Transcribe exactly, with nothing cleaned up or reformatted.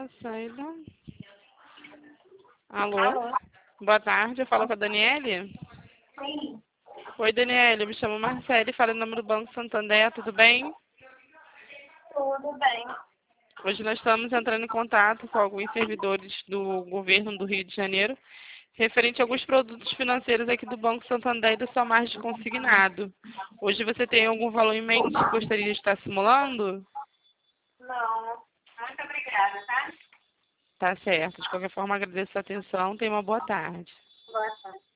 Saída. Alô? Alô? Boa tarde, eu falo com a Daniele. Sim, Oi, Daniele, eu me chamo Marcele, falo em nome do Banco Santander, tudo bem? tudo bem. Hoje nós estamos entrando em contato com alguns servidores do governo do Rio de Janeiro, referente a alguns produtos financeiros aqui do Banco Santander e da sua margem de consignado. Hoje você tem algum valor em mente que gostaria de estar simulando? Não, muito obrigada, tá? Tá certo. De qualquer forma, agradeço a atenção. Tenha uma boa tarde. Boa tarde.